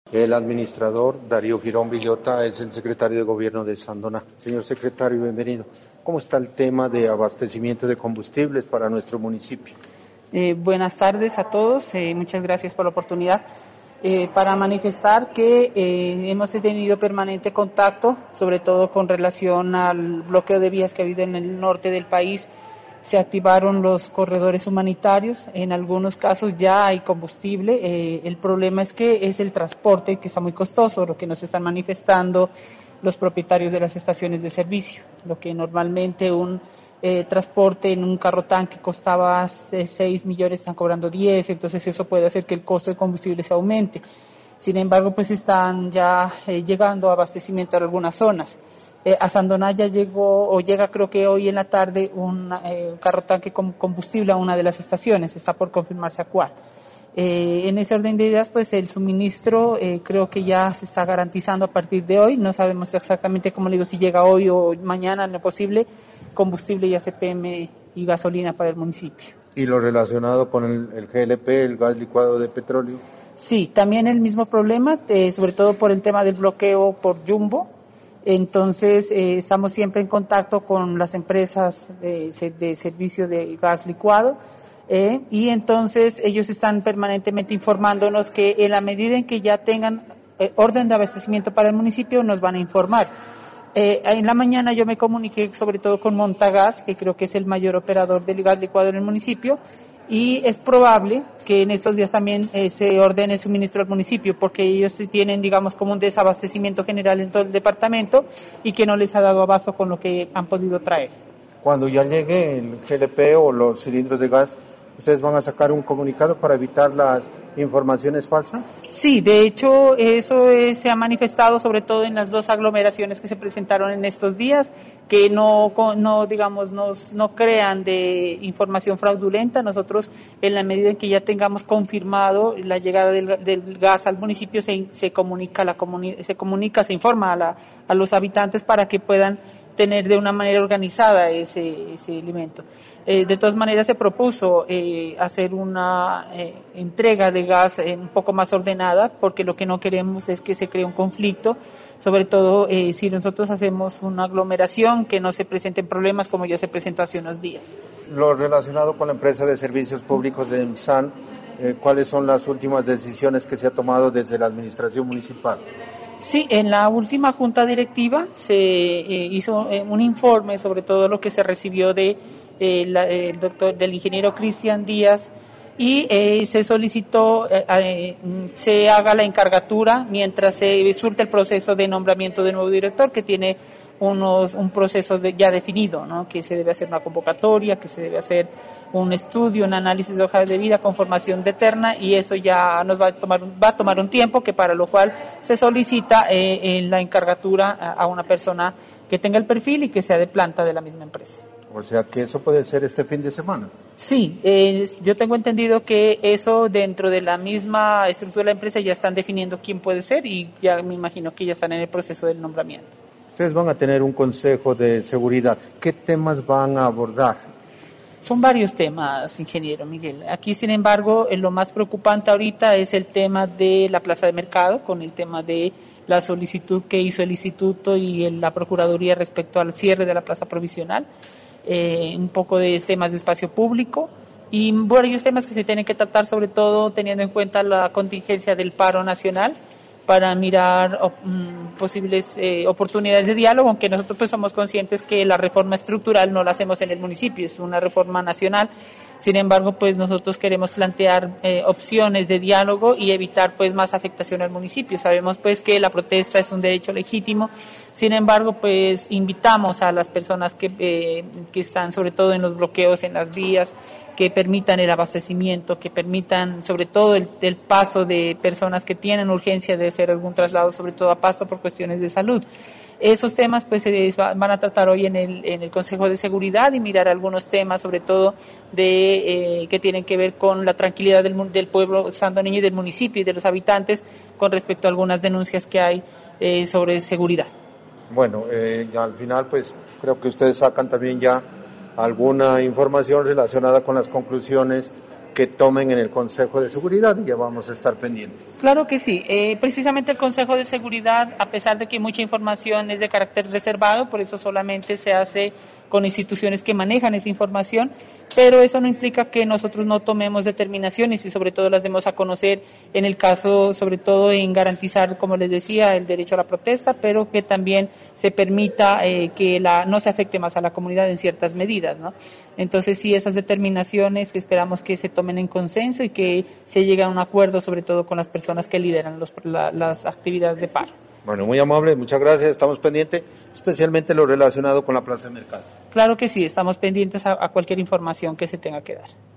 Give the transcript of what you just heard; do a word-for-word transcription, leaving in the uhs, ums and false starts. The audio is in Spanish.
El administrador Darío Girón Villota es el secretario de Gobierno de Sandoná. Señor secretario, bienvenido. ¿Cómo está el tema de abastecimiento de combustibles para nuestro municipio? Eh, buenas tardes a todos, eh, muchas gracias por la oportunidad. Eh, para manifestar que eh, hemos tenido permanente contacto, sobre todo con relación al bloqueo de vías que ha habido en el norte del país. Se activaron los corredores humanitarios, en algunos casos ya hay combustible, eh, el problema es que es el transporte que está muy costoso, lo que nos están manifestando los propietarios de las estaciones de servicio, lo que normalmente un eh, transporte en un carro tanque costaba seis millones, están cobrando diez, entonces eso puede hacer que el costo de combustible se aumente. Sin embargo, pues están ya eh, llegando a abastecimiento en algunas zonas. Eh, a Sandoná ya llegó, o llega creo que hoy en la tarde, un eh, carro tanque con combustible a una de las estaciones, está por confirmarse a cuál. Eh, en ese orden de ideas, pues el suministro eh, creo que ya se está garantizando a partir de hoy, no sabemos exactamente, como le digo, si llega hoy o mañana, en lo posible, combustible y A C P M y gasolina para el municipio. ¿Y lo relacionado con el, el G L P, el gas licuado de petróleo? Sí, también el mismo problema, eh, sobre todo por el tema del bloqueo por Jumbo. Entonces, eh, estamos siempre en contacto con las empresas de, de servicio de gas licuado eh, y entonces ellos están permanentemente informándonos que en la medida en que ya tengan eh, orden de abastecimiento para el municipio nos van a informar. Eh, en la mañana yo me comuniqué sobre todo con Montagas, que creo que es el mayor operador del gas licuado en el municipio, y es probable que en estos días también eh, se ordene el suministro al municipio, porque ellos tienen, digamos, como un desabastecimiento general en todo el departamento y que no les ha dado abasto con lo que han podido traer. Cuando ya llegue el G L P o los cilindros de gas, ¿ustedes van a sacar un comunicado para evitar las informaciones falsas? Sí, de hecho eso es, se ha manifestado sobre todo en las dos aglomeraciones que se presentaron en estos días, que no, no digamos, nos, no crean de información fraudulenta. Nosotros, en la medida en que ya tengamos confirmado la llegada del, del gas al municipio, se, se comunica, la comuni- se comunica, se informa a, la, a los habitantes para que puedan tener de una manera organizada ese, ese alimento. Eh, de todas maneras se propuso eh, hacer una eh, entrega de gas eh, un poco más ordenada, porque lo que no queremos es que se cree un conflicto, sobre todo eh, si nosotros hacemos una aglomeración, que no se presenten problemas como ya se presentó hace unos días. Lo relacionado con la empresa de servicios públicos de EMSAN, eh, ¿cuáles son las últimas decisiones que se ha tomado desde la administración municipal? Sí, en la última junta directiva se eh, hizo eh, un informe sobre todo lo que se recibió de eh, la, eh, el doctor, del ingeniero Cristian Díaz, y eh, se solicitó eh, eh, se haga la encargatura mientras se surte el proceso de nombramiento de nuevo director, que tiene unos un proceso de, ya definido, ¿no? Que se debe hacer una convocatoria, que se debe hacer un estudio, un análisis de hoja de vida con formación de terna, y eso ya nos va a tomar va a tomar un tiempo, que para lo cual se solicita eh, en la encargatura a, a una persona que tenga el perfil y que sea de planta de la misma empresa. O sea que eso puede ser este fin de semana. Sí, eh, yo tengo entendido que eso dentro de la misma estructura de la empresa ya están definiendo quién puede ser, y ya me imagino que ya están en el proceso del nombramiento. Ustedes van a tener un consejo de seguridad. ¿Qué temas van a abordar? Son varios temas, ingeniero Miguel. Aquí, sin embargo, lo más preocupante ahorita es el tema de la plaza de mercado, con el tema de la solicitud que hizo el instituto y el, la Procuraduría respecto al cierre de la plaza provisional, eh, un poco de temas de espacio público y varios temas que se tienen que tratar, sobre todo teniendo en cuenta la contingencia del paro nacional, para mirar um, posibles eh, oportunidades de diálogo, aunque nosotros pues somos conscientes que la reforma estructural no la hacemos en el municipio, es una reforma nacional. Sin embargo, pues nosotros queremos plantear eh, opciones de diálogo y evitar pues más afectación al municipio. Sabemos pues que la protesta es un derecho legítimo. Sin embargo, pues invitamos a las personas que eh, que están sobre todo en los bloqueos en las vías, que permitan el abastecimiento, que permitan sobre todo el, el paso de personas que tienen urgencia de hacer algún traslado, sobre todo a Pasto por cuestiones de salud. Esos temas pues se van a tratar hoy en el, en el Consejo de Seguridad, y mirar algunos temas sobre todo de eh, que tienen que ver con la tranquilidad del, del pueblo sandoneño y del municipio y de los habitantes con respecto a algunas denuncias que hay eh, sobre seguridad. Bueno, eh, al final pues creo que ustedes sacan también ya alguna información relacionada con las conclusiones que tomen en el Consejo de Seguridad y ya vamos a estar pendientes. Claro que sí. Eh, precisamente el Consejo de Seguridad, a pesar de que mucha información es de carácter reservado, por eso solamente se hace con instituciones que manejan esa información, pero eso no implica que nosotros no tomemos determinaciones y sobre todo las demos a conocer en el caso, sobre todo en garantizar, como les decía, el derecho a la protesta, pero que también se permita eh, que la no se afecte más a la comunidad en ciertas medidas, ¿no? Entonces sí, esas determinaciones que esperamos que se tomen en consenso y que se llegue a un acuerdo, sobre todo con las personas que lideran los, la, las actividades de paro. Bueno, muy amable, muchas gracias, estamos pendientes, especialmente lo relacionado con la Plaza de Mercado. Claro que sí, estamos pendientes a, a cualquier información que se tenga que dar.